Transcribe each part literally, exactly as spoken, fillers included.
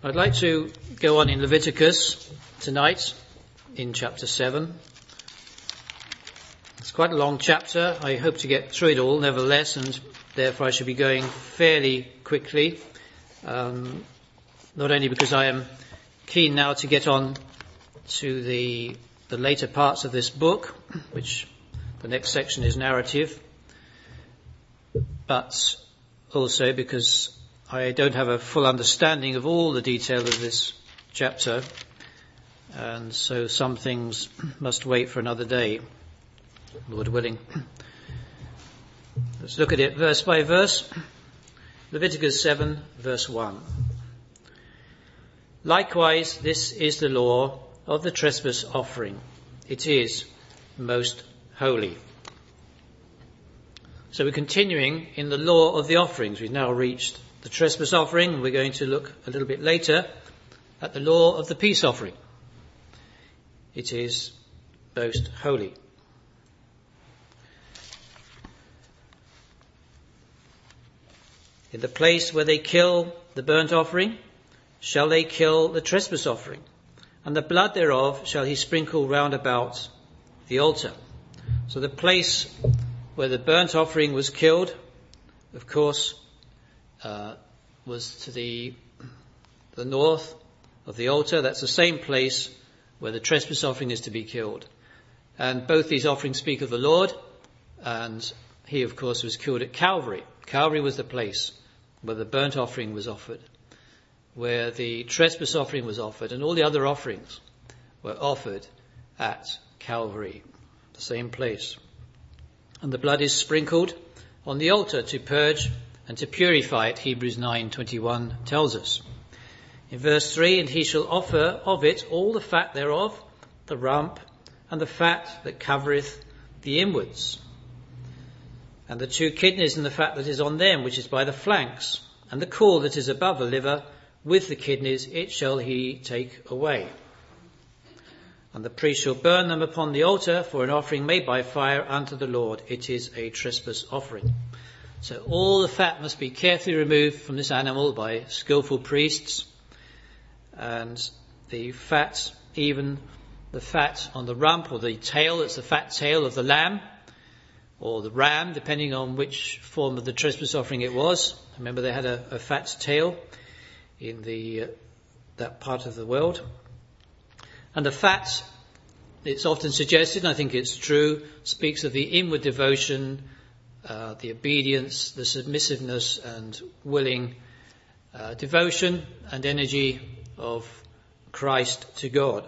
I'd like to go on in Leviticus tonight in chapter seven. It's quite a long chapter. I hope to get through it all nevertheless, and therefore I should be going fairly quickly. Um, not only because I am keen now to get on to the, the later parts of this book, which the next section is narrative, but also because I don't have a full understanding of all the detail of this chapter, and so some things must wait for another day, Lord willing. Let's look at it verse by verse. Leviticus seven, verse one. Likewise, this is the law of the trespass offering. It is most holy. So we're continuing in the law of the offerings. We've now reached the trespass offering. We're going to look a little bit later at the law of the peace offering. It is most holy. In the place where they kill the burnt offering, shall they kill the trespass offering, and the blood thereof shall he sprinkle round about the altar. So the place where the burnt offering was killed, of course, uh, was to the, the north of the altar. That's the same place where the trespass offering is to be killed. And both these offerings speak of the Lord, and he, of course, was killed at Calvary. Calvary was the place where the burnt offering was offered, where the trespass offering was offered, and all the other offerings were offered at Calvary, the same place. And the blood is sprinkled on the altar to purge and to purify it, Hebrews nine twenty-one tells us. In verse three, and he shall offer of it all the fat thereof, the rump, and the fat that covereth the inwards, and the two kidneys and the fat that is on them, which is by the flanks, and the caul that is above the liver, with the kidneys, it shall he take away. And the priest shall burn them upon the altar for an offering made by fire unto the Lord. It is a trespass offering. So all the fat must be carefully removed from this animal by skillful priests. And the fat, even the fat on the rump or the tail, it's the fat tail of the lamb or the ram, depending on which form of the trespass offering it was. Remember, they had a, a fat tail in the uh, that part of the world. And the fat, it's often suggested, and I think it's true, speaks of the inward devotion, uh, the obedience, the submissiveness and willing uh, devotion and energy of Christ to God.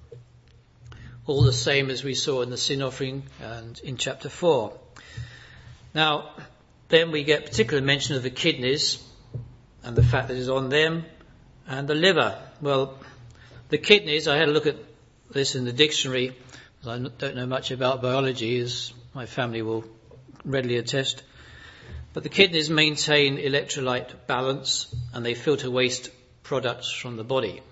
All the same as we saw in the sin offering and in chapter four. Now, then we get particular mention of the kidneys and the fat that is on them, and the liver. Well, the kidneys, I had a look at this in the dictionary. I don't know much about biology, as my family will readily attest. But the kidneys maintain electrolyte balance, and they filter waste products from the body.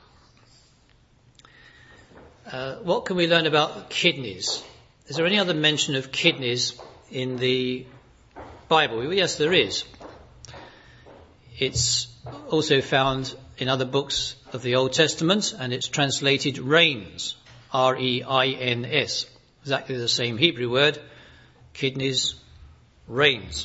Uh, what can we learn about kidneys? Is there any other mention of kidneys in the Bible? Well, yes, there is. It's also found in other books of the Old Testament, and it's translated reins, R E I N S, exactly the same Hebrew word, kidneys, reins.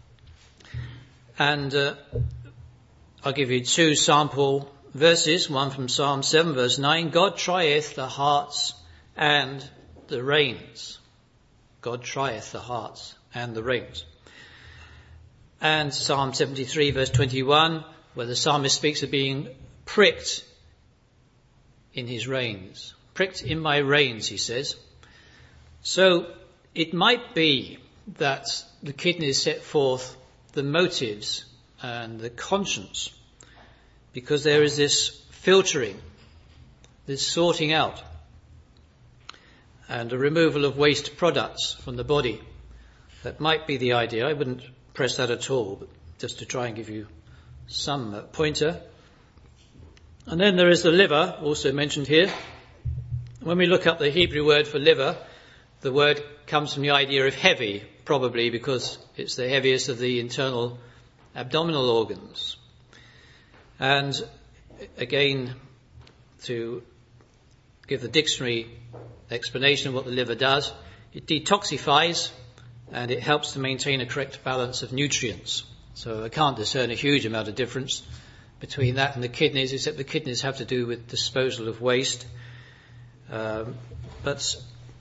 And uh, I'll give you two sample verses, one from Psalm seven verse nine, God trieth the hearts and the reins. God trieth the hearts and the reins. And Psalm seventy-three verse twenty-one, where the psalmist speaks of being pricked in his reins. Pricked in my reins, he says. So it might be that the kidneys set forth the motives and the conscience, because there is this filtering, this sorting out, and a removal of waste products from the body. That might be the idea. I wouldn't press that at all, but just to try and give you some uh, pointer. And then there is the liver, also mentioned here. When we look up the Hebrew word for liver, the word comes from the idea of heavy, probably because it's the heaviest of the internal abdominal organs. And again, to give the dictionary explanation of what the liver does, it detoxifies and it helps to maintain a correct balance of nutrients. So I can't discern a huge amount of difference between that and the kidneys, except the kidneys have to do with disposal of waste. Um, but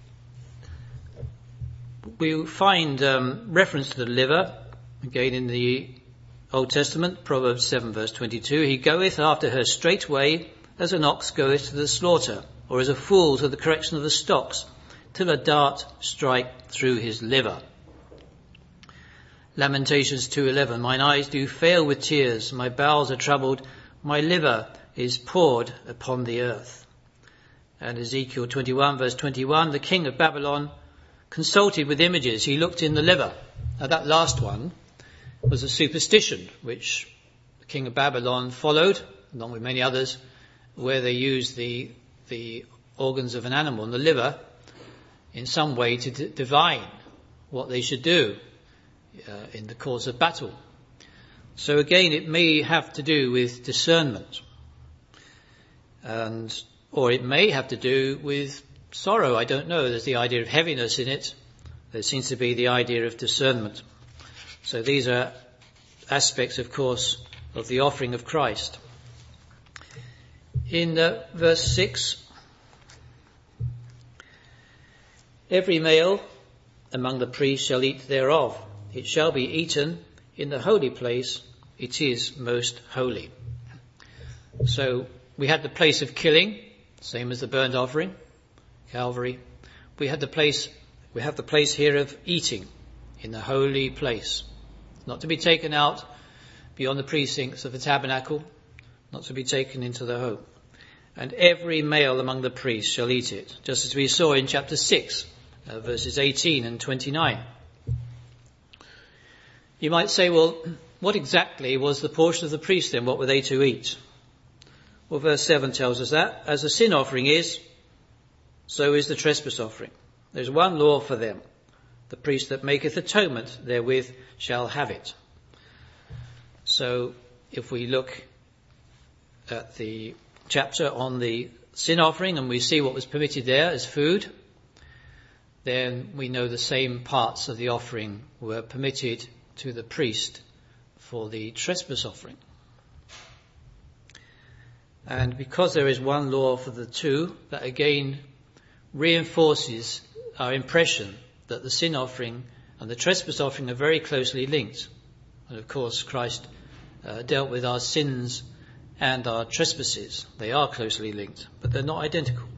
we find um, reference to the liver, again in the Old Testament, Proverbs seven verse twenty-two, he goeth after her straightway as an ox goeth to the slaughter, or as a fool to the correction of the stocks, till a dart strike through his liver. Lamentations two eleven, mine eyes do fail with tears, my bowels are troubled, my liver is poured upon the earth. And Ezekiel twenty-one verse twenty-one, the king of Babylon consulted with images, he looked in the liver. Now that last one was a superstition which the king of Babylon followed, along with many others, where they used the the organs of an animal and the liver in some way to d- divine what they should do uh, in the course of battle. So again, it may have to do with discernment, and or it may have to do with sorrow. I don't know. There's the idea of heaviness in it. There seems to be the idea of discernment. So these are aspects, of course, of the offering of Christ. In uh, verse six, every male among the priests shall eat thereof. It shall be eaten in the holy place. It is most holy. So we had the place of killing, same as the burnt offering, Calvary. We had the place, we have the place here of eating in the holy place, not to be taken out beyond the precincts of the tabernacle, not to be taken into the home. And every male among the priests shall eat it, just as we saw in chapter six, uh, verses eighteen and twenty-nine. You might say, well, what exactly was the portion of the priest then? What were they to eat? Well, verse seven tells us that. As a sin offering is, so is the trespass offering. There's one law for them. The priest that maketh atonement therewith shall have it. So if we look at the chapter on the sin offering and we see what was permitted there as food, then we know the same parts of the offering were permitted to the priest for the trespass offering. And because there is one law for the two, that again reinforces our impression that the sin offering and the trespass offering are very closely linked. And of course Christ uh, dealt with our sins and our trespasses. They are closely linked, but they're not identical.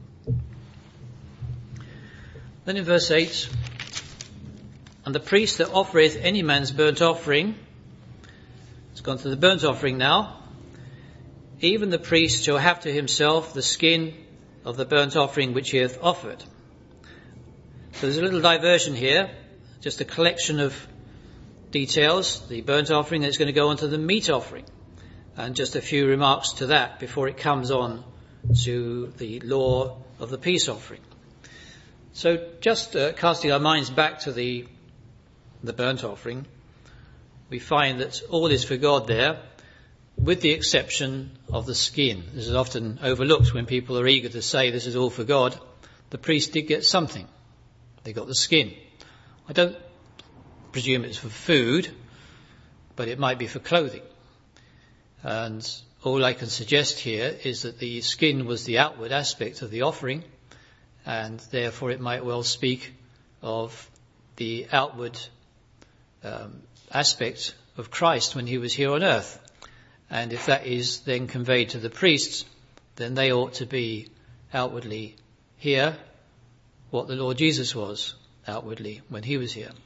Then in verse eight, and the priest that offereth any man's burnt offering, it's gone to the burnt offering now, even the priest shall have to himself the skin of the burnt offering which he hath offered. So there's a little diversion here, just a collection of details. The burnt offering is going to go on to the meat offering, and just a few remarks to that before it comes on to the law of the peace offering. So just uh, casting our minds back to the the burnt offering, we find that all is for God there, with the exception of the skin. This is often overlooked when people are eager to say this is all for God. The priest did get something. They got the skin. I don't presume it's for food, but it might be for clothing. And all I can suggest here is that the skin was the outward aspect of the offering, and therefore it might well speak of the outward um, aspect of Christ when he was here on earth. And if that is then conveyed to the priests, then they ought to be outwardly here what the Lord Jesus was outwardly when he was here.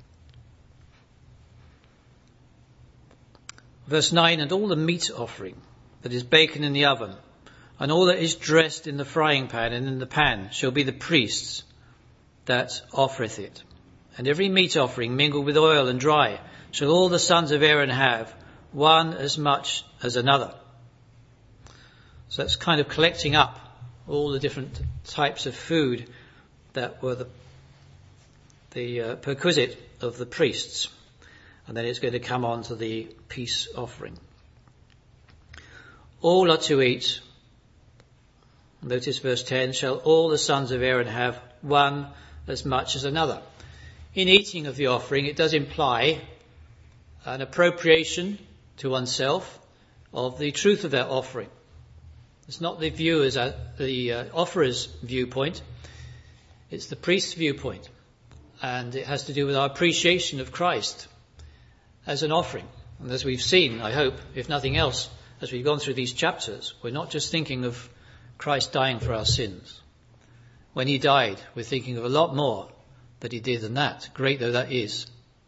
Verse nine, and all the meat offering that is baken in the oven, and all that is dressed in the frying pan and in the pan, shall be the priest's that offereth it. And every meat offering mingled with oil and dry shall all the sons of Aaron have, one as much as another. So that's kind of collecting up all the different types of food that were the, the uh, perquisite of the priests. And then it's going to come on to the peace offering. all are to eat. Notice verse ten, shall all the sons of Aaron have one as much as another. In eating of the offering, it does imply an appropriation to oneself of the truth of that offering. It's not the viewer's, uh, the uh, offerer's viewpoint. It's the priest's viewpoint. And it has to do with our appreciation of Christ as an offering. And as we've seen, I hope, if nothing else, as we've gone through these chapters, we're not just thinking of Christ dying for our sins. When he died, we're thinking of a lot more that he did than that, great though that is.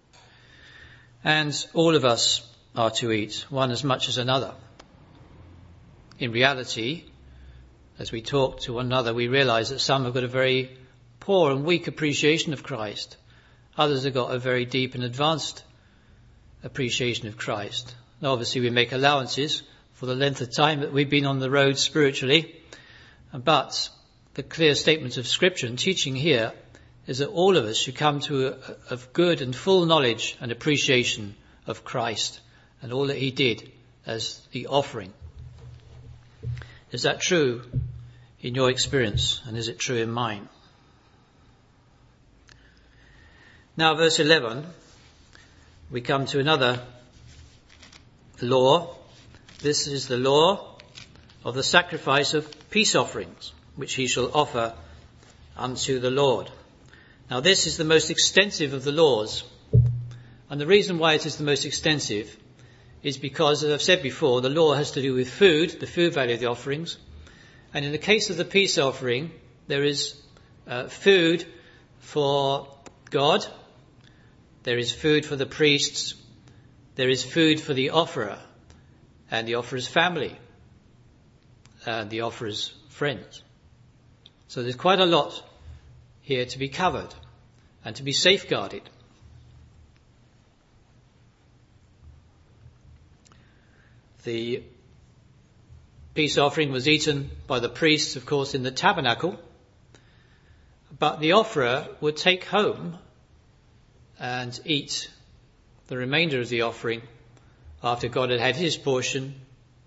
And all of us are to eat, one as much as another. In reality, as we talk to one another, we realize that some have got a very poor and weak appreciation of Christ. Others have got a very deep and advanced appreciation of Christ. Now, obviously, we make allowances for the length of time that we've been on the road spiritually, but the clear statement of Scripture and teaching here is that all of us should come to a, a good and full knowledge and appreciation of Christ and all that he did as the offering. Is that true in your experience, and is it true in mine? Now, verse eleven, we come to another law. This is the law of the sacrifice of peace offerings, which he shall offer unto the Lord. Now, this is the most extensive of the laws. And the reason why it is the most extensive is because, as I've said before, the law has to do with food, the food value of the offerings. And in the case of the peace offering, there is uh, food for God, there is food for the priests, there is food for the offerer and the offerer's family and the offerer's friends. So there's quite a lot here to be covered and to be safeguarded. The peace offering was eaten by the priests, of course, in the tabernacle, but the offerer would take home and eat the remainder of the offering after God had had his portion.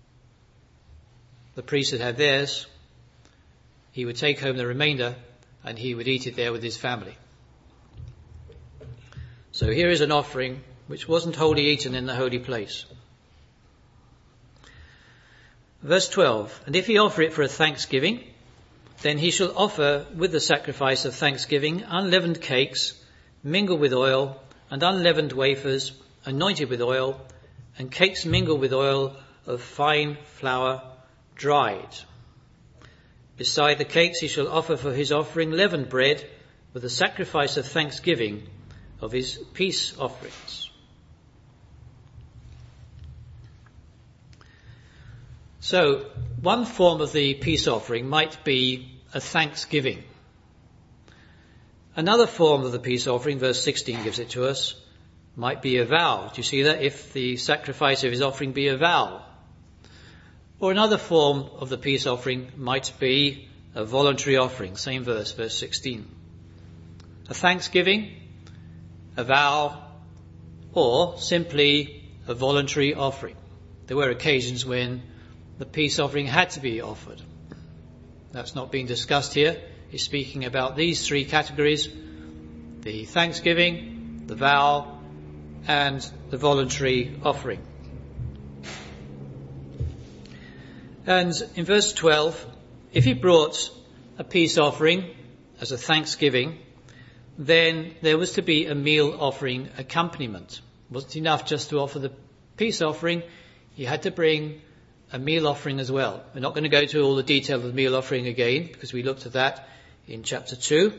The priest had had theirs. He would take home the remainder and he would eat it there with his family. So here is an offering which wasn't wholly eaten in the holy place. Verse twelve, and if he offer it for a thanksgiving, then he shall offer with the sacrifice of thanksgiving unleavened cakes, mingled with oil, and unleavened wafers, anointed with oil, and cakes mingled with oil of fine flour, dried. Beside the cakes he shall offer for his offering leavened bread with the sacrifice of thanksgiving of his peace offerings. So, one form of the peace offering might be a thanksgiving. Another form of the peace offering, verse sixteen gives it to us, might be a vow. Do you see that? If the sacrifice of his offering be a vow. Or another form of the peace offering might be a voluntary offering. Same verse, verse sixteen. A thanksgiving, a vow, or simply a voluntary offering. There were occasions when the peace offering had to be offered. That's not being discussed here. He's speaking about these three categories: the thanksgiving, the vow, and the voluntary offering. And in verse twelve, if he brought a peace offering as a thanksgiving, then there was to be a meal offering accompaniment. It wasn't enough just to offer the peace offering. He had to bring a meal offering as well. We're not going to go to all the detail of the meal offering again, because we looked at that in chapter two.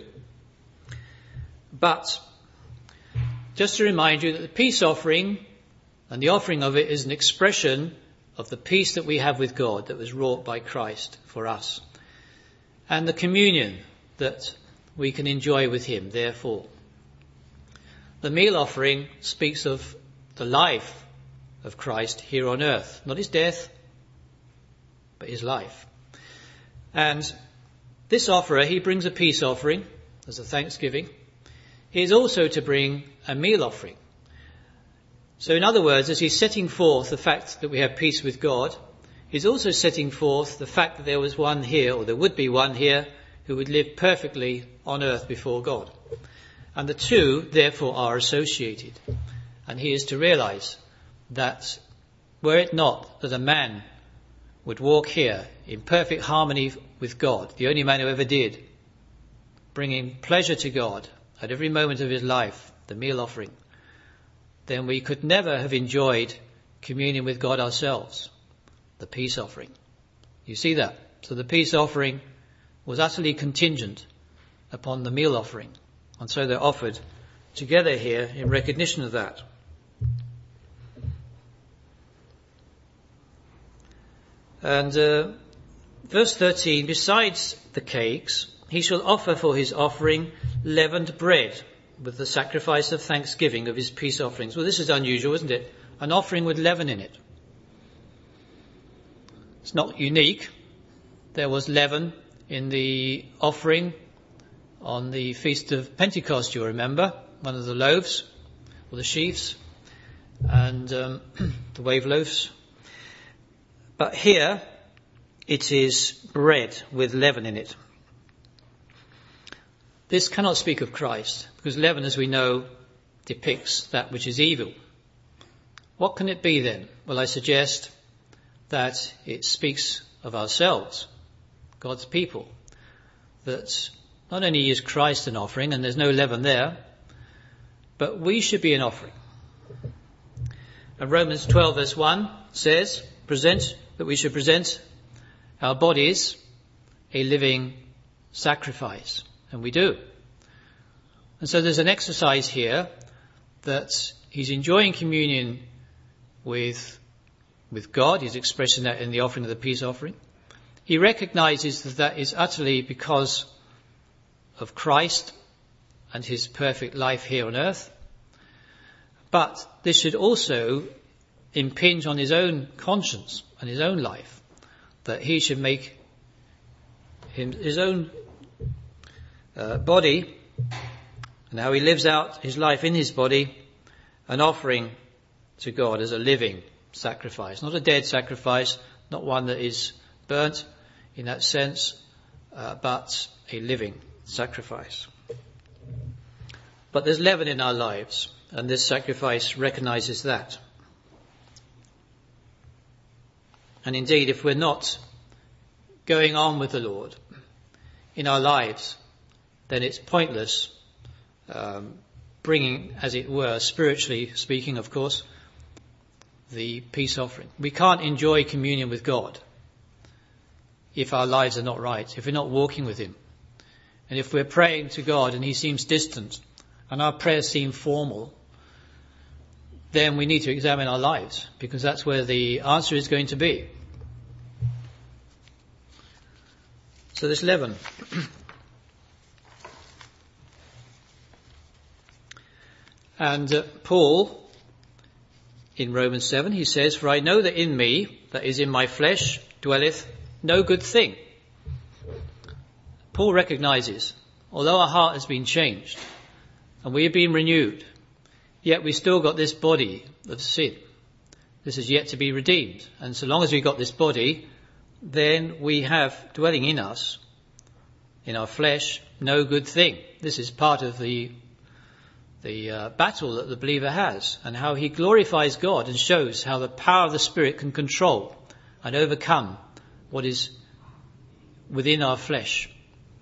But just to remind you that the peace offering and the offering of it is an expression of the peace that we have with God that was wrought by Christ for us, and the communion that we can enjoy with him, therefore. The meal offering speaks of the life of Christ here on earth, not his death, but his life. And this offerer, he brings a peace offering as a thanksgiving. He is also to bring a meal offering. So in other words, as he's setting forth the fact that we have peace with God, he's also setting forth the fact that there was one here, or there would be one here, who would live perfectly on earth before God. And the two, therefore, are associated. And he is to realize that were it not that a man would walk here in perfect harmony with God, the only man who ever did, bringing pleasure to God at every moment of his life, the meal offering, then we could never have enjoyed communion with God ourselves, the peace offering. You see that? So the peace offering was utterly contingent upon the meal offering. And so they're offered together here in recognition of that. And uh, verse thirteen, besides the cakes, he shall offer for his offering leavened bread with the sacrifice of thanksgiving of his peace offerings. Well, this is unusual, isn't it? An offering with leaven in it. It's not unique. There was leaven in the offering on the Feast of Pentecost, you remember, one of the loaves, or the sheaves, and um, the wave loaves. But here, it is bread with leaven in it. This cannot speak of Christ, because leaven, as we know, depicts that which is evil. What can it be then? Well, I suggest that it speaks of ourselves, God's people, that not only is Christ an offering, and there's no leaven there, but we should be an offering. And Romans twelve verse one says, present, that we should present our bodies a living sacrifice. And we do. And so there's an exercise here that he's enjoying communion with, with God. He's expressing that in the offering of the peace offering. He recognizes that that is utterly because of Christ and his perfect life here on earth. But this should also impinge on his own conscience and his own life, that he should make him, his own uh, body, and how he lives out his life in his body, an offering to God as a living sacrifice, not a dead sacrifice, not one that is burnt in that sense, uh, but a living sacrifice. But there's leaven in our lives, and this sacrifice recognizes that. And indeed, if we're not going on with the Lord in our lives, then it's pointless um, bringing, as it were, spiritually speaking, of course, the peace offering. We can't enjoy communion with God if our lives are not right, if we're not walking with him. And if we're praying to God and he seems distant and our prayers seem formal, then we need to examine our lives, because that's where the answer is going to be. So this leaven. And uh, Paul, in Romans seven, he says, for I know that in me, that is in my flesh, dwelleth no good thing. Paul recognizes, although our heart has been changed and we have been renewed, yet we still got this body of sin. This is yet to be redeemed. And so long as we've got this body, then we have dwelling in us, in our flesh, no good thing. This is part of the the uh, battle that the believer has, and how he glorifies God and shows how the power of the Spirit can control and overcome what is within our flesh.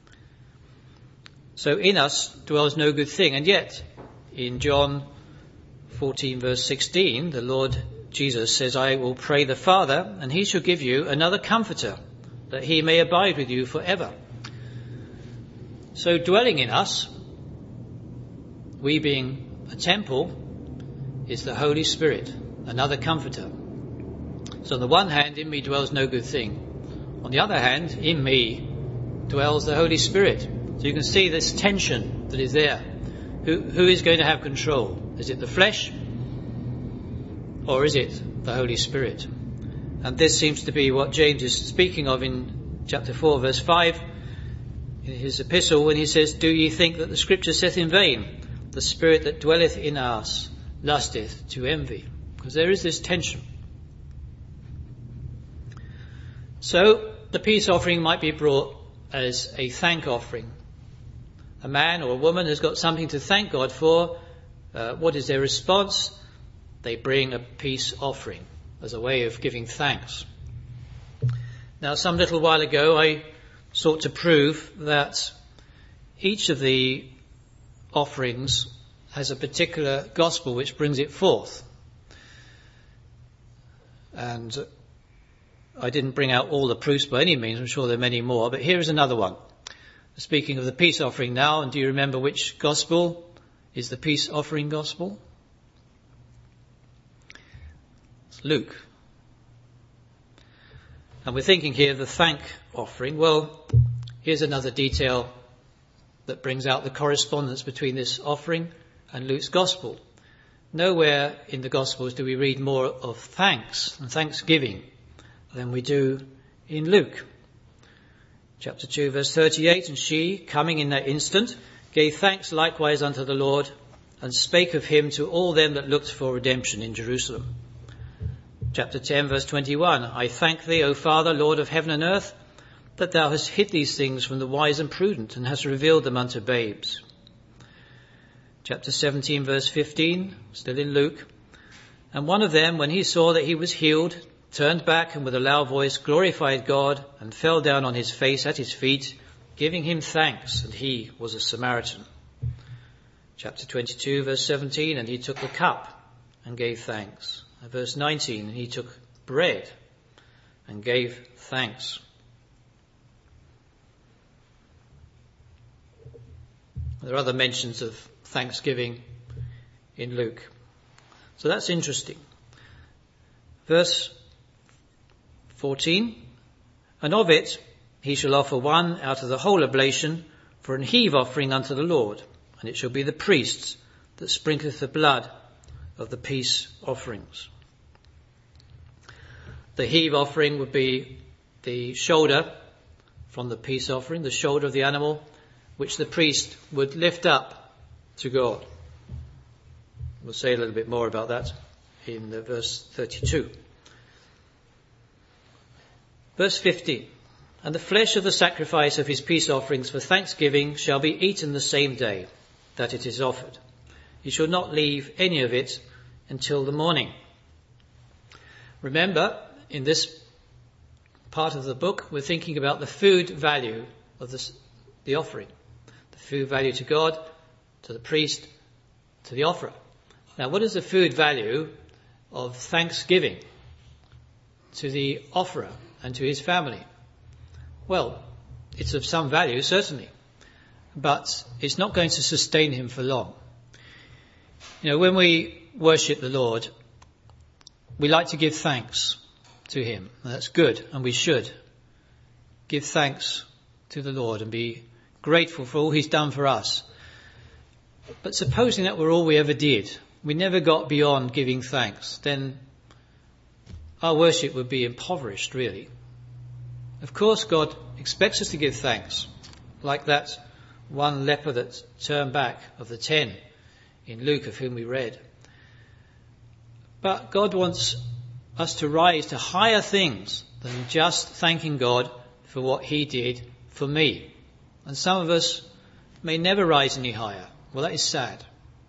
So in us dwells no good thing. And yet, in John fourteen verse sixteen, the Lord Jesus says, I will pray the Father, and he shall give you another comforter, that he may abide with you forever. So dwelling in us, we being a temple, is the Holy Spirit, another comforter. So on the one hand, in me dwells no good thing. On the other hand, in me dwells the Holy Spirit. So you can see this tension that is there. Who, who is going to have control? Is it the flesh? Or is it the Holy Spirit? And this seems to be what James is speaking of in chapter four, verse five, in his epistle, when he says, do ye think that the scripture saith in vain, the spirit that dwelleth in us lusteth to envy? Because there is this tension. So the peace offering might be brought as a thank offering. A man or a woman has got something to thank God for. Uh, what is their response? They bring a peace offering as a way of giving thanks. Now, some little while ago, I sought to prove that each of the offerings has a particular gospel which brings it forth. And I didn't bring out all the proofs by any means. I'm sure there are many more, but here is another one. Speaking of the peace offering now, and do you remember which gospel is the peace offering gospel? It's Luke. And we're thinking here of the thank offering. Well, here's another detail that brings out the correspondence between this offering and Luke's gospel. Nowhere in the gospels do we read more of thanks and thanksgiving than we do in Luke. Chapter two, verse thirty-eight, and she, coming in that instant, gave thanks likewise unto the Lord, and spake of him to all them that looked for redemption in Jerusalem. Chapter ten, verse twenty-one, I thank thee, O Father, Lord of heaven and earth, that thou hast hid these things from the wise and prudent, and hast revealed them unto babes. Chapter seventeen, verse fifteen, still in Luke, and one of them, when he saw that he was healed, turned back and with a loud voice glorified God and fell down on his face at his feet, giving him thanks, and he was a Samaritan. Chapter twenty-two, verse seventeen, and he took the cup and gave thanks. And verse nineteen, and he took bread and gave thanks. There are other mentions of thanksgiving in Luke. So that's interesting. Verse fourteen, and of it he shall offer one out of the whole oblation for an heave offering unto the Lord, and it shall be the priests that sprinkleth the blood of the peace offerings. The heave offering would be the shoulder from the peace offering, the shoulder of the animal, which the priest would lift up to God. We'll say a little bit more about that in the verse thirty-two. Verse fifteen, and the flesh of the sacrifice of his peace offerings for thanksgiving shall be eaten the same day that it is offered. He shall not leave any of it until the morning. Remember, in this part of the book, we're thinking about the food value of this, the offering. The food value to God, to the priest, to the offerer. Now, what is the food value of thanksgiving to the offerer and to his family? Well, it's of some value, certainly, but it's not going to sustain him for long. You know, when we worship the Lord, we like to give thanks to him. And that's good, and we should give thanks to the Lord and be grateful for all he's done for us. But supposing that were all we ever did, we never got beyond giving thanks, then our worship would be impoverished, really. Of course, God expects us to give thanks, like that one leper that turned back of the ten in Luke, of whom we read. But God wants us to rise to higher things than just thanking God for what he did for me. And some of us may never rise any higher. Well, that is sad.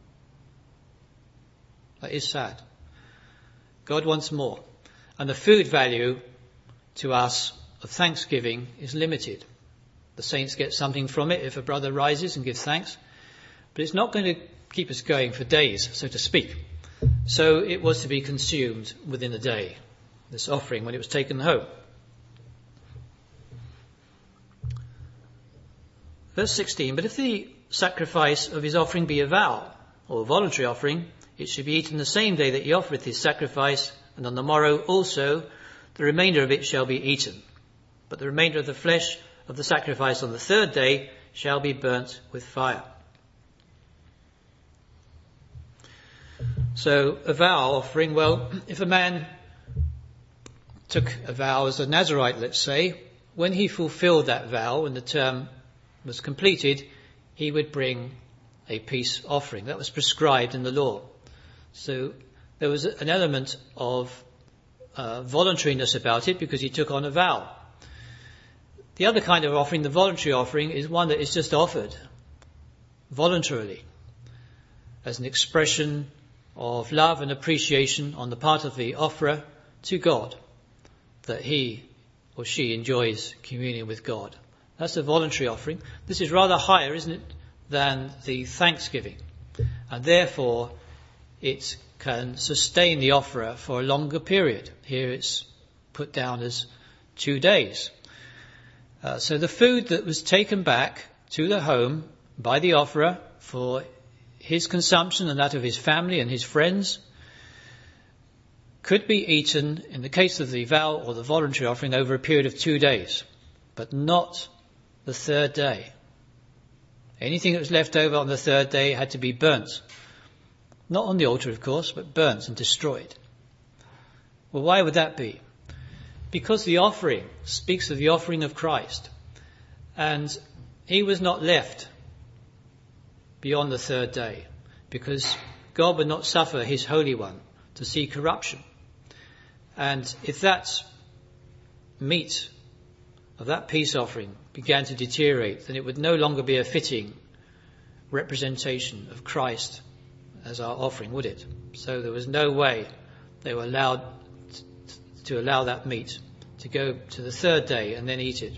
That is sad. God wants more. And the food value to us of thanksgiving is limited. The saints get something from it if a brother rises and gives thanks. But it's not going to keep us going for days, so to speak. So it was to be consumed within a day, this offering, when it was taken home. Verse sixteen, but if the sacrifice of his offering be a vow, or a voluntary offering, it should be eaten the same day that he offereth his sacrifice, and on the morrow also the remainder of it shall be eaten. But the remainder of the flesh of the sacrifice on the third day shall be burnt with fire. So a vow offering, well, if a man took a vow as a Nazirite, let's say, when he fulfilled that vow and the term was completed, he would bring a peace offering. That was prescribed in the law. So there was an element of uh, voluntariness about it because he took on a vow. The other kind of offering, the voluntary offering, is one that is just offered voluntarily as an expression of love and appreciation on the part of the offerer to God, that he or she enjoys communion with God. That's a voluntary offering. This is rather higher, isn't it, than the thanksgiving, and therefore it can sustain the offerer for a longer period. Here it's put down as two days. Uh, so the food that was taken back to the home by the offerer for his consumption and that of his family and his friends could be eaten, in the case of the vow or the voluntary offering, over a period of two days, but not the third day. Anything that was left over on the third day had to be burnt. Not on the altar, of course, but burnt and destroyed. Well, why would that be? Because the offering speaks of the offering of Christ, and he was not left beyond the third day, because God would not suffer his Holy One to see corruption. And if that meat of that peace offering began to deteriorate, then it would no longer be a fitting representation of Christ as our offering, would it? So there was no way they were allowed to allow that meat to go to the third day and then eat it.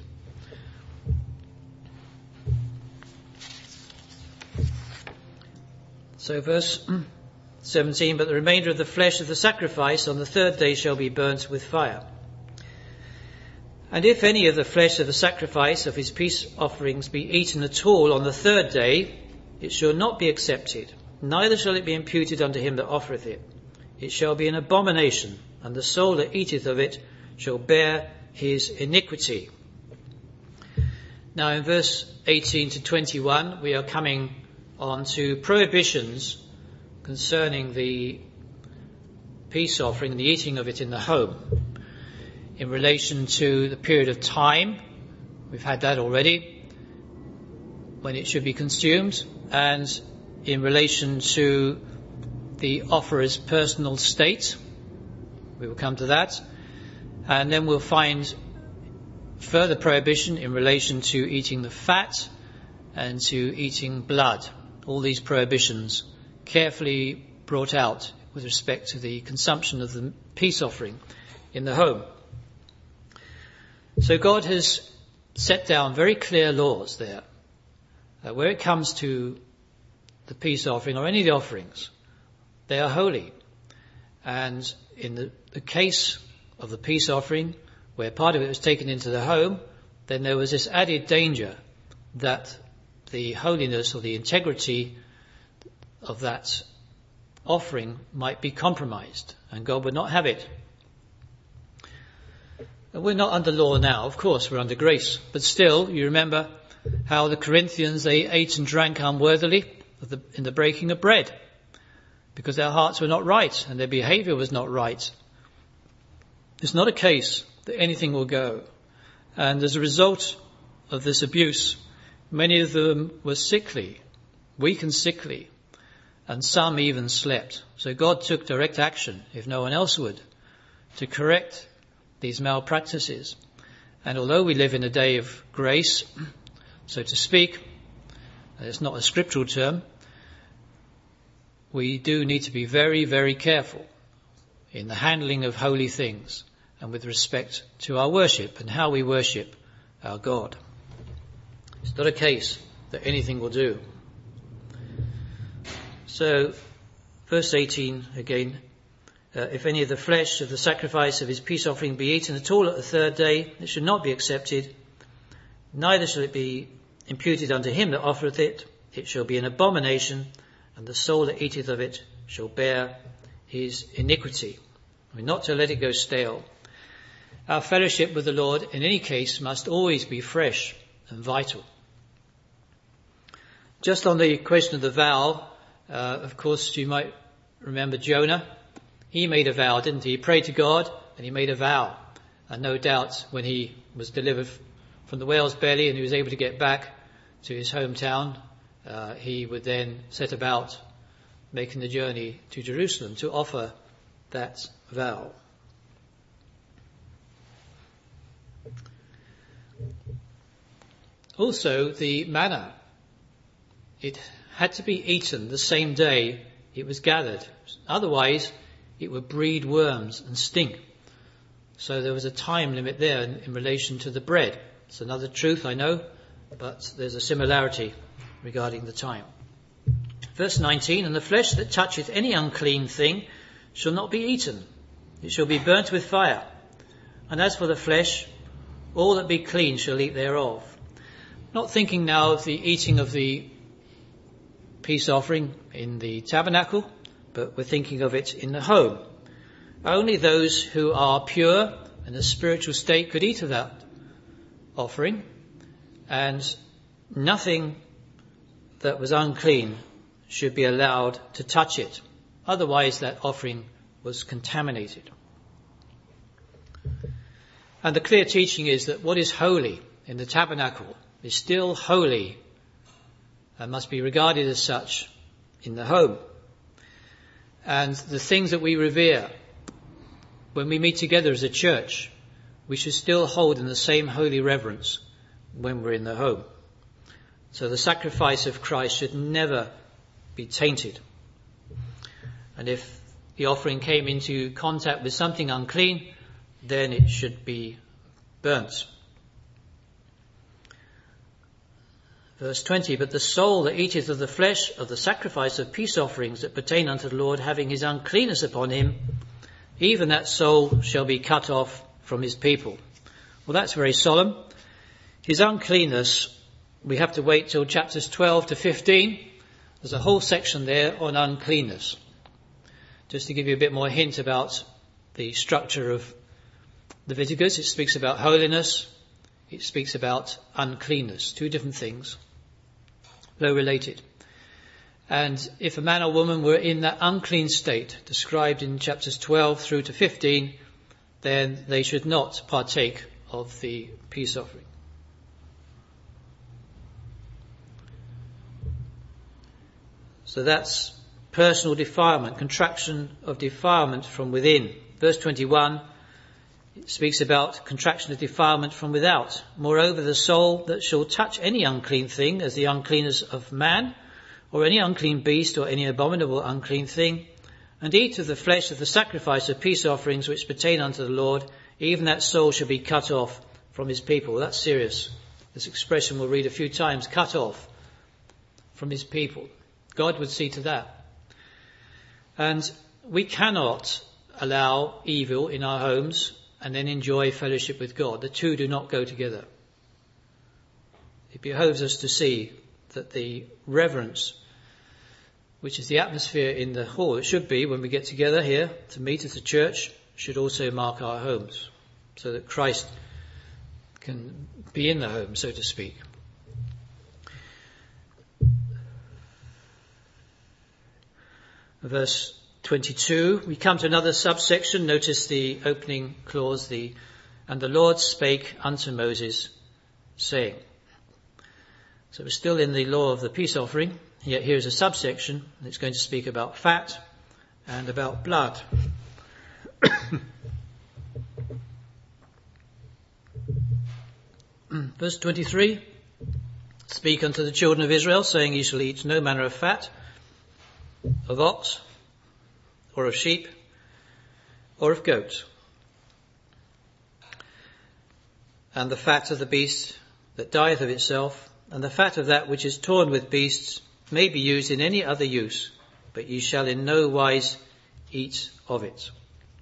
So verse seventeen, but the remainder of the flesh of the sacrifice on the third day shall be burnt with fire. And if any of the flesh of the sacrifice of his peace offerings be eaten at all on the third day, it shall not be accepted, neither shall it be imputed unto him that offereth it. It shall be an abomination, and the soul that eateth of it shall bear his iniquity. Now in verse eighteen to twenty-one, we are coming on to prohibitions concerning the peace offering and the eating of it in the home. In relation to the period of time, we've had that already, when it should be consumed, and in relation to the offerer's personal state, we will come to that, and then we'll find further prohibition in relation to eating the fat and to eating blood. All these prohibitions carefully brought out with respect to the consumption of the peace offering in the home. So God has set down very clear laws there. Uh, where it comes to the peace offering or any of the offerings, they are holy. And in the, the case of the peace offering, where part of it was taken into the home, then there was this added danger that the holiness or the integrity of that offering might be compromised, and God would not have it. And we're not under law now, of course, we're under grace. But still, you remember how the Corinthians, they ate and drank unworthily of the, in the breaking of bread, because their hearts were not right and their behaviour was not right. It's not a case that anything will go. And as a result of this abuse, many of them were sickly, weak and sickly, and some even slept. So God took direct action, if no one else would, to correct these malpractices. And although we live in a day of grace, so to speak, it's not a scriptural term, we do need to be very, very careful in the handling of holy things and with respect to our worship and how we worship our God. It's not a case that anything will do. So, verse eighteen again, uh, if any of the flesh of the sacrifice of his peace offering be eaten at all at the third day, it should not be accepted, neither shall it be imputed unto him that offereth it. It shall be an abomination, and the soul that eateth of it shall bear his iniquity. We're not to let it go stale. Our fellowship with the Lord, in any case, must always be fresh and vital. Just on the question of the vow, uh, of course, you might remember Jonah. He made a vow, didn't he? He prayed to God and he made a vow. And no doubt when he was delivered from the whale's belly and he was able to get back to his hometown, uh, he would then set about making the journey to Jerusalem to offer that vow. Also, the manna, it had to be eaten the same day it was gathered. Otherwise, it would breed worms and stink. So there was a time limit there in, in relation to the bread. It's another truth, I know, but there's a similarity regarding the time. Verse nineteen, and the flesh that toucheth any unclean thing shall not be eaten. It shall be burnt with fire. And as for the flesh, all that be clean shall eat thereof. Not thinking now of the eating of the peace offering in the tabernacle, but we're thinking of it in the home. Only those who are pure in a spiritual state could eat of that offering, and nothing that was unclean should be allowed to touch it. Otherwise, that offering was contaminated. And the clear teaching is that what is holy in the tabernacle is still holy and must be regarded as such in the home. And the things that we revere when we meet together as a church, we should still hold in the same holy reverence when we're in the home. So the sacrifice of Christ should never be tainted. And if the offering came into contact with something unclean, then it should be burnt. Verse twenty, but the soul that eateth of the flesh of the sacrifice of peace offerings that pertain unto the Lord, having his uncleanness upon him, even that soul shall be cut off from his people. Well, that's very solemn. His uncleanness, we have to wait till chapters twelve to fifteen. There's a whole section there on uncleanness. Just to give you a bit more hint about the structure of Leviticus, it speaks about holiness, it speaks about uncleanness, two different things, though related. And if a man or woman were in that unclean state described in chapters twelve through to fifteen, then they should not partake of the peace offering. So that's personal defilement, contraction of defilement from within. Verse twenty-one, it speaks about contraction of defilement from without. Moreover, the soul that shall touch any unclean thing, as the uncleanness of man, or any unclean beast, or any abominable unclean thing, and eat of the flesh of the sacrifice of peace offerings which pertain unto the Lord, even that soul shall be cut off from his people. That's serious. This expression we'll read a few times, cut off from his people. God would see to that. And we cannot allow evil in our homes and then enjoy fellowship with God. The two do not go together. It behoves us to see that the reverence, which is the atmosphere in the hall, it should be when we get together here to meet as a church, should also mark our homes, so that Christ can be in the home, so to speak. Verse twenty-two, we come to another subsection. Notice the opening clause, the and the Lord spake unto Moses, saying. So we're still in the law of the peace offering, yet here's a subsection that's going to speak about fat and about blood. Verse twenty-three, speak unto the children of Israel, saying, ye shall eat no manner of fat, of ox, or of sheep, or of goat, and the fat of the beast that dieth of itself, and the fat of that which is torn with beasts may be used in any other use, but ye shall in no wise eat of it.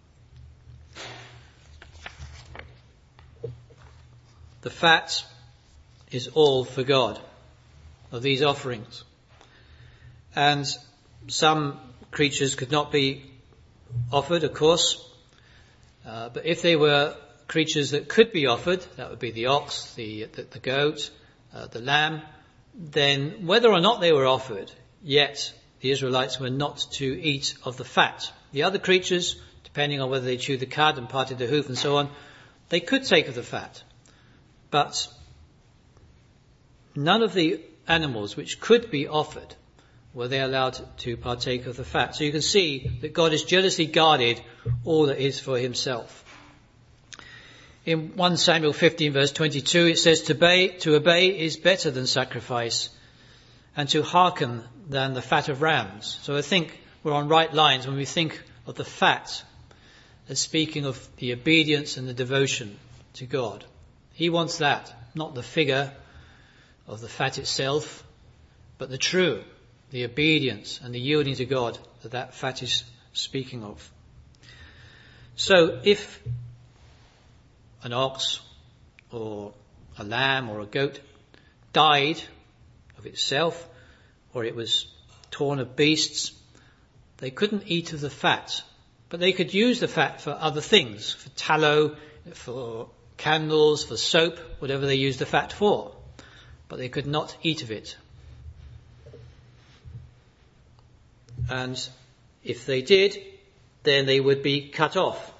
The fat is all for God of these offerings. And some creatures could not be offered, of course, uh, but if they were creatures that could be offered, that would be the ox, the, the, the goat, uh, the lamb, then whether or not they were offered, yet the Israelites were not to eat of the fat. The other creatures, depending on whether they chewed the cud and parted the hoof and so on, they could take of the fat. But none of the animals which could be offered were they allowed to partake of the fat. So you can see that God has jealously guarded all that is for himself. in First Samuel fifteen verse twenty-two, it says, to obey, to obey is better than sacrifice, and to hearken than the fat of rams. So I think we're on right lines when we think of the fat as speaking of the obedience and the devotion to God. He wants that, not the figure of the fat itself, but the true, the obedience and the yielding to God that that fat is speaking of. So if an ox or a lamb or a goat died of itself, or it was torn of beasts, they couldn't eat of the fat, but they could use the fat for other things, for tallow, for candles, for soap, whatever they used the fat for, but they could not eat of it. And if they did, then they would be cut off.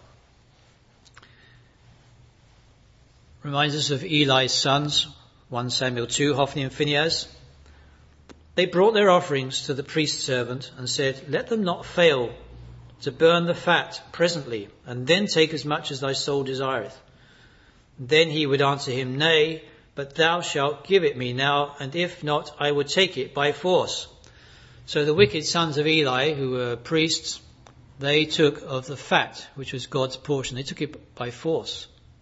Reminds us of Eli's sons, First Samuel two, Hophni and Phinehas. They brought their offerings to the priest's servant and said, let them not fail to burn the fat presently, and then take as much as thy soul desireth. Then he would answer him, nay, but thou shalt give it me now, and if not, I would take it by force. So the wicked sons of Eli, who were priests, they took of the fat, which was God's portion. They took it by force.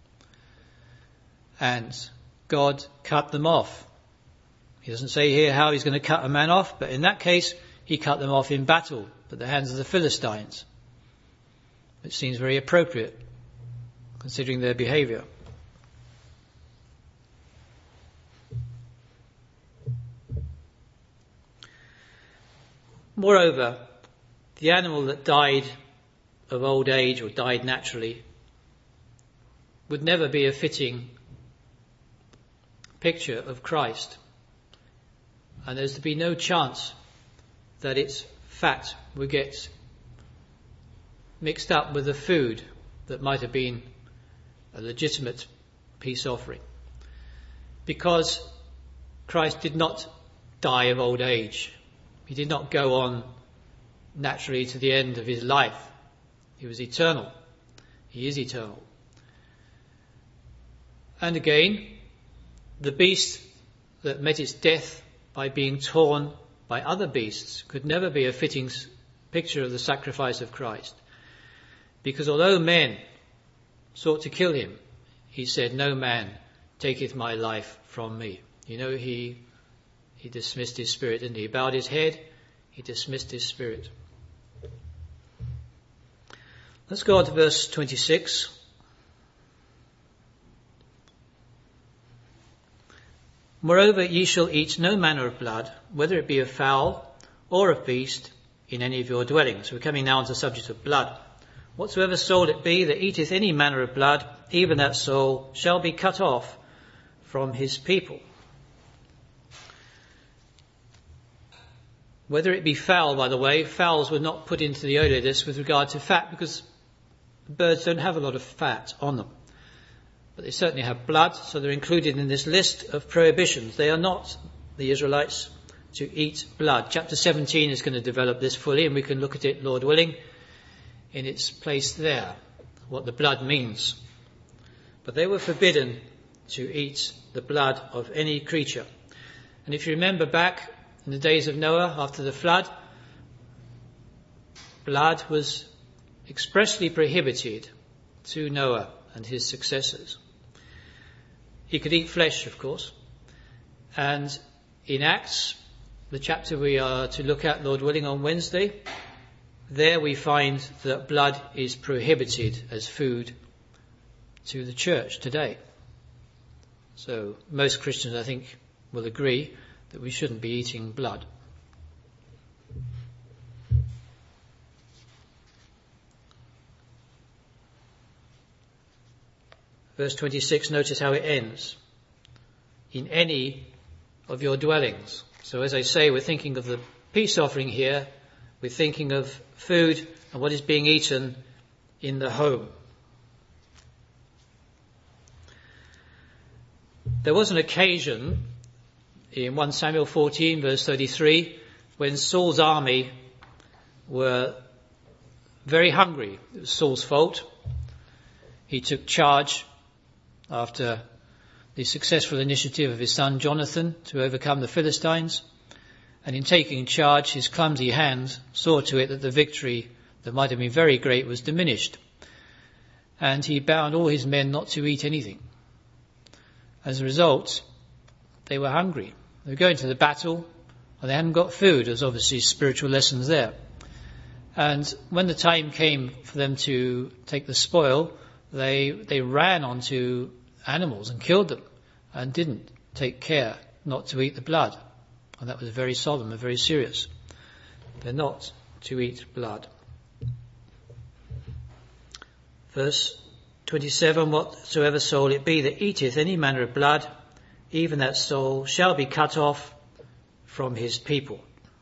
And God cut them off. He doesn't say here how he's going to cut a man off, but in that case, he cut them off in battle at the hands of the Philistines. It seems very appropriate, considering their behaviour. Moreover, the animal that died of old age or died naturally would never be a fitting picture of Christ. And there's to be no chance that its fat would get mixed up with the food that might have been a legitimate peace offering. Because Christ did not die of old age. He did not go on naturally to the end of his life. He was eternal. He is eternal. And again, the beast that met its death by being torn by other beasts could never be a fitting picture of the sacrifice of Christ. Because although men sought to kill him, he said, no man taketh my life from me. You know, he he dismissed his spirit, didn't he? He bowed his head, he dismissed his spirit. Let's go on to verse twenty-six. Moreover, ye shall eat no manner of blood, whether it be of fowl or of beast, in any of your dwellings. We're coming now on to the subject of blood. Whatsoever soul it be that eateth any manner of blood, even that soul shall be cut off from his people. Whether it be fowl, by the way, fowls were not put into the earlier list with regard to fat because birds don't have a lot of fat on them. But they certainly have blood, so they're included in this list of prohibitions. They are not, the Israelites, to eat blood. Chapter seventeen is going to develop this fully, and we can look at it, Lord willing, in its place there, what the blood means. But they were forbidden to eat the blood of any creature. And if you remember back in the days of Noah, after the flood, blood was expressly prohibited to Noah and his successors. He could eat flesh, of course. And in Acts, the chapter we are to look at, Lord willing, on Wednesday, there we find that blood is prohibited as food to the church today. So most Christians, I think, will agree that we shouldn't be eating blood. Verse twenty-six, notice how it ends. In any of your dwellings. So as I say, we're thinking of the peace offering here. We're thinking of food and what is being eaten in the home. There was an occasion in First Samuel fourteen, verse thirty-three, when Saul's army were very hungry. It was Saul's fault. He took charge after the successful initiative of his son Jonathan to overcome the Philistines. And in taking charge, his clumsy hand saw to it that the victory that might have been very great was diminished. And he bound all his men not to eat anything. As a result, they were hungry. They were going to the battle, and they hadn't got food. There's obviously spiritual lessons there. And when the time came for them to take the spoil, they they ran onto animals and killed them, and didn't take care not to eat the blood. And that was very solemn and very serious. They're not to eat blood. Verse twenty-seven, whatsoever soul it be that eateth any manner of blood, even that soul shall be cut off from his people.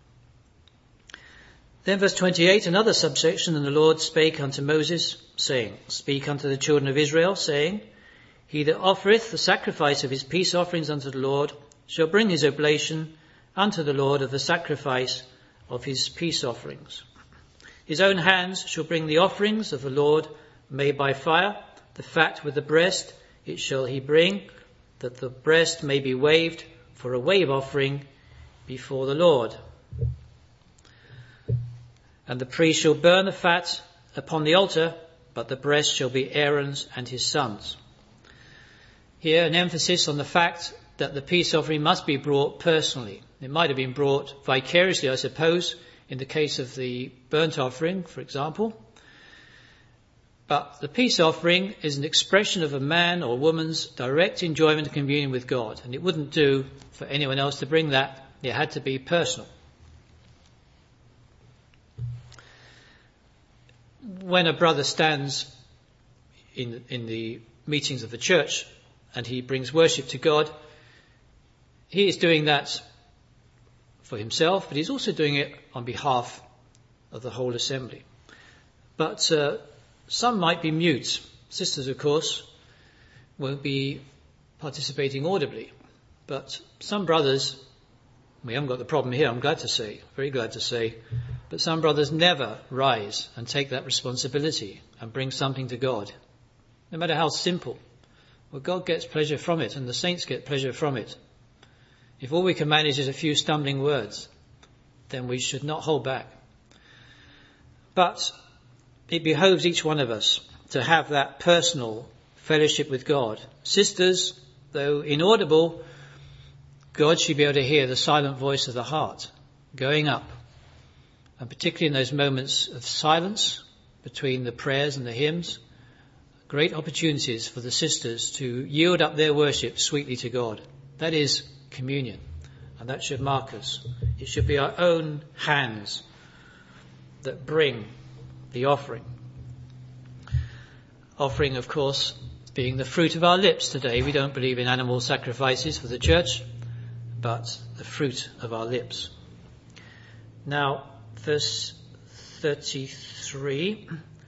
Then verse twenty-eight, another subsection, and the Lord spake unto Moses, saying, speak unto the children of Israel, saying, he that offereth the sacrifice of his peace offerings unto the Lord shall bring his oblation unto the Lord of the sacrifice of his peace offerings. His own hands shall bring the offerings of the Lord made by fire, the fat with the breast, it shall he bring, that the breast may be waved for a wave offering before the Lord. And the priest shall burn the fat upon the altar, but the breast shall be Aaron's and his sons. Here an emphasis on the fact that the peace offering must be brought personally. It might have been brought vicariously, I suppose, in the case of the burnt offering, for example. But the peace offering is an expression of a man or woman's direct enjoyment and communion with God. And it wouldn't do for anyone else to bring that. It had to be personal. When a brother stands in, in the meetings of the church and he brings worship to God, he is doing that for himself, but he's also doing it on behalf of the whole assembly. But uh, some might be mute. Sisters, of course, won't be participating audibly. But some brothers, we haven't got the problem here, I'm glad to say, very glad to say, but some brothers never rise and take that responsibility and bring something to God, no matter how simple. Well, God gets pleasure from it, and the saints get pleasure from it. If all we can manage is a few stumbling words, then we should not hold back. But it behoves each one of us to have that personal fellowship with God. Sisters, though inaudible, God should be able to hear the silent voice of the heart going up. And particularly in those moments of silence between the prayers and the hymns, great opportunities for the sisters to yield up their worship sweetly to God. That is communion, and that should mark us. It should be our own hands that bring the offering. Offering, of course, being the fruit of our lips today. We don't believe in animal sacrifices for the church, but the fruit of our lips. Now, verse thirty-three.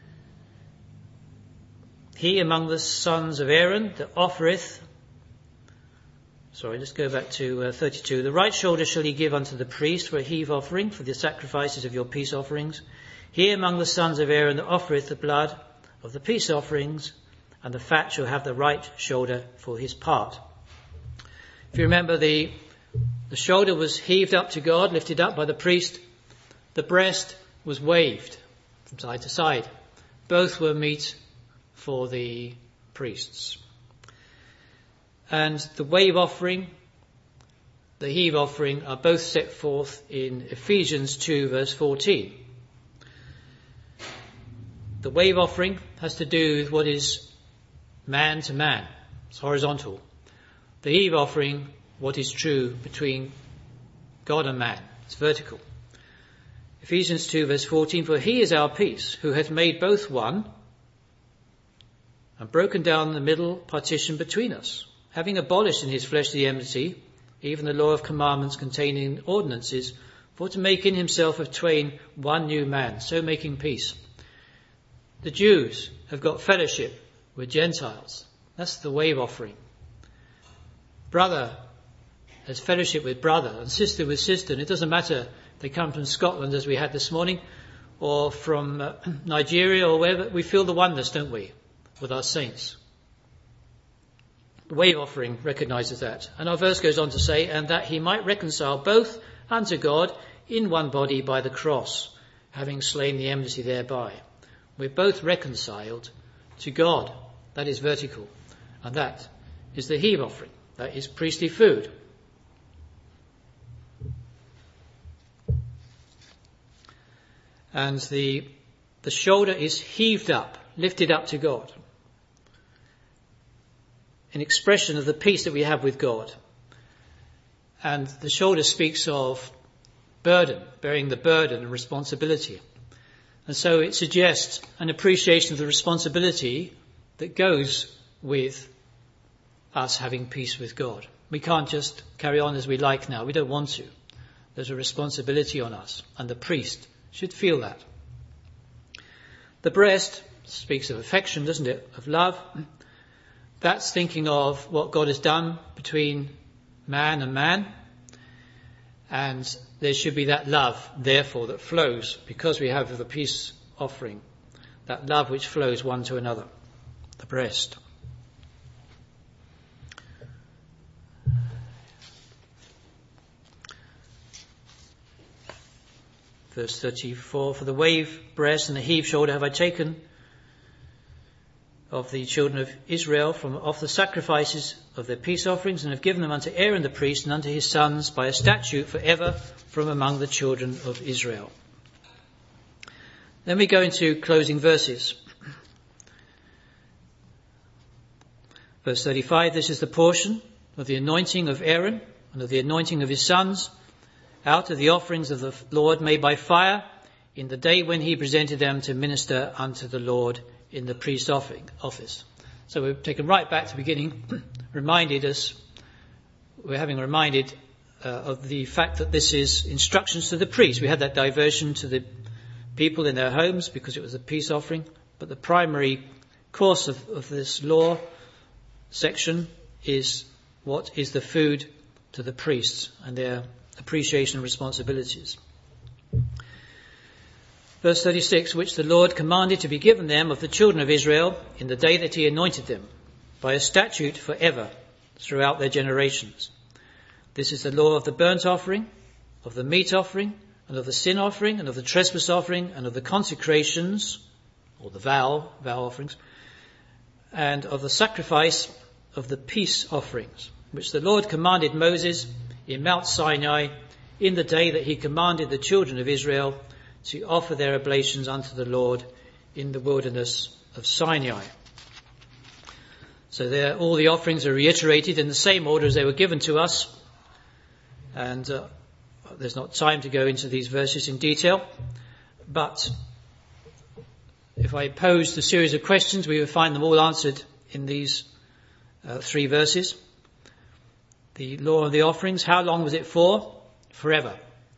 He among the sons of Aaron that offereth, sorry, let's go back to uh, thirty-two. The right shoulder shall he give unto the priest for a heave offering, for the sacrifices of your peace offerings. He among the sons of Aaron that offereth the blood of the peace offerings, and the fat shall have the right shoulder for his part. If you remember, the, the shoulder was heaved up to God, lifted up by the priest. The breast was waved from side to side. Both were meat for the priests. And the wave offering, the heave offering, are both set forth in Ephesians two verse fourteen. The wave offering has to do with what is man to man. It's horizontal. The heave offering, what is true between God and man. It's vertical. Ephesians two verse fourteen, for he is our peace, who hath made both one, and broken down the middle partition between us, having abolished in his flesh the enmity, even the law of commandments contained in ordinances, for to make in himself of twain one new man, so making peace. The Jews have got fellowship with Gentiles. That's the wave offering. Brother has fellowship with brother, and sister with sister, and it doesn't matter if they come from Scotland, as we had this morning, or from uh, Nigeria, or wherever. We feel the oneness, don't we, with our saints. The wave offering recognises that. And our verse goes on to say, and that he might reconcile both unto God in one body by the cross, having slain the enmity thereby. We're both reconciled to God. That is vertical. And that is the heave offering. That is priestly food. And the, the shoulder is heaved up, lifted up to God. An expression of the peace that we have with God. And the shoulder speaks of burden, bearing the burden and responsibility. And so it suggests an appreciation of the responsibility that goes with us having peace with God. We can't just carry on as we like now. We don't want to. There's a responsibility on us, and the priest should feel that. The breast speaks of affection, doesn't it? Of love. That's thinking of what God has done between man and man. And there should be that love, therefore, that flows because we have the peace offering. That love which flows one to another. The breast. Verse thirty-four, for the wave breast and the heave shoulder have I taken of the children of Israel from off the sacrifices of their peace offerings, and have given them unto Aaron the priest and unto his sons by a statute for ever from among the children of Israel. Then we go into closing verses. Verse thirty-five, this is the portion of the anointing of Aaron and of the anointing of his sons, out of the offerings of the Lord made by fire, in the day when he presented them to minister unto the Lord in the priest offering office. So we're taken right back to the beginning, reminded us, we're having reminded uh, of the fact that this is instructions to the priest. We had that diversion to the people in their homes because it was a peace offering, but the primary course of, of this law section is what is the food to the priests and their appreciation and responsibilities. Verse thirty-six, which the Lord commanded to be given them of the children of Israel in the day that he anointed them, by a statute for ever, throughout their generations. This is the law of the burnt offering, of the meat offering, and of the sin offering, and of the trespass offering, and of the consecrations, or the vow, vow offerings, and of the sacrifice of the peace offerings, which the Lord commanded Moses in Mount Sinai in the day that he commanded the children of Israel to offer their oblations unto the Lord in the wilderness of Sinai. So there, all the offerings are reiterated in the same order as they were given to us. And uh, there's not time to go into these verses in detail. But if I posed a series of questions, we would find them all answered in these uh, three verses. The law of the offerings, how long was it for? Forever.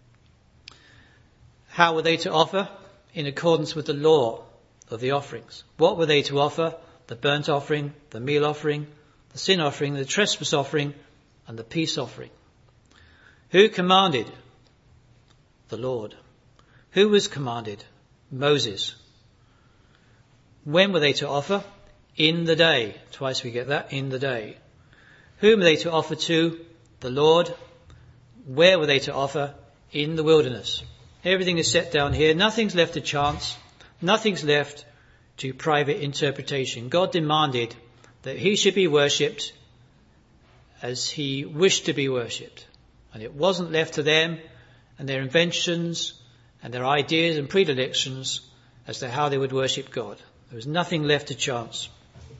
How were they to offer? In accordance with the law of the offerings. What were they to offer? The burnt offering, the meal offering, the sin offering, the trespass offering, and the peace offering. Who commanded? The Lord. Who was commanded? Moses. When were they to offer? In the day. Twice we get that, in the day. Whom were they to offer to? The Lord. Where were they to offer? In the wilderness. Everything is set down here. Nothing's left to chance. Nothing's left to private interpretation. God demanded that he should be worshipped as he wished to be worshipped. And it wasn't left to them and their inventions and their ideas and predilections as to how they would worship God. There was nothing left to chance.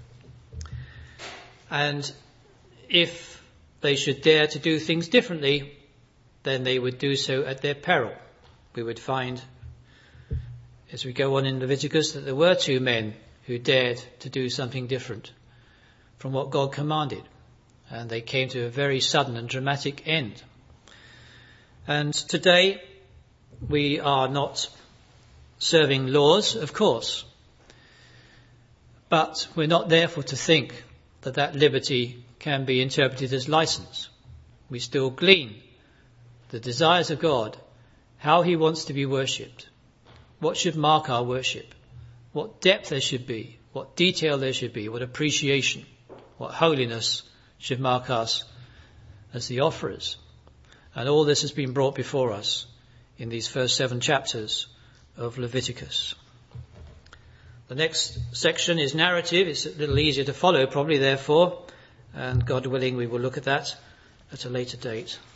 And if they should dare to do things differently, then they would do so at their peril. We would find, as we go on in Leviticus, that there were two men who dared to do something different from what God commanded. And they came to a very sudden and dramatic end. And today, we are not serving laws, of course. But we're not therefore to think that that liberty can be interpreted as license. We still glean the desires of God, how he wants to be worshipped, what should mark our worship, what depth there should be, what detail there should be, what appreciation, what holiness should mark us as the offerers. And all this has been brought before us in these first seven chapters of Leviticus. The next section is narrative. It's a little easier to follow probably, therefore, and God willing we will look at that at a later date.